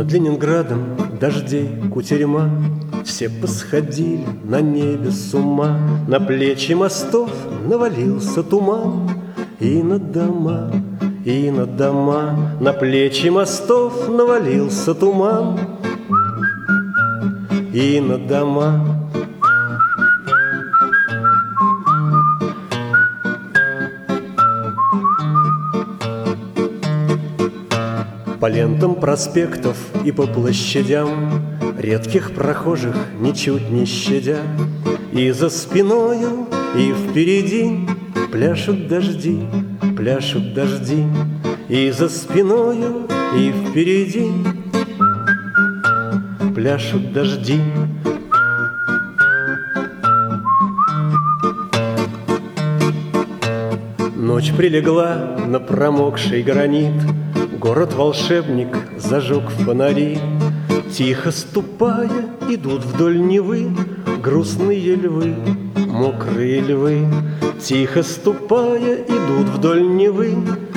Под Ленинградом дождей кутерьма, все посходили на небе с ума. На плечи мостов навалился туман, и на дома, и на дома. На плечи мостов навалился туман, и на дома. По лентам проспектов и по площадям редких прохожих ничуть не щадя, и за спиною, и впереди пляшут дожди, пляшут дожди. И за спиною, и впереди пляшут дожди. Ночь прилегла на промокший гранит, город-волшебник зажег фонари. Тихо ступая, идут вдоль Невы грустные львы, мокрые львы. Тихо ступая, идут вдоль Невы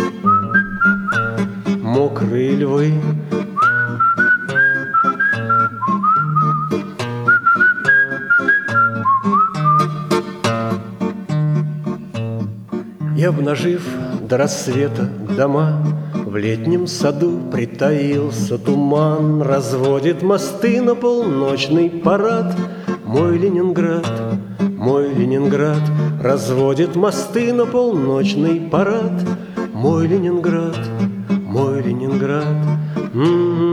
мокрые львы. И, обнажив до рассвета дома, в летнем саду притаился туман. Разводит мосты на полночный парад мой Ленинград, мой Ленинград. Разводит мосты на полночный парад мой Ленинград, мой Ленинград.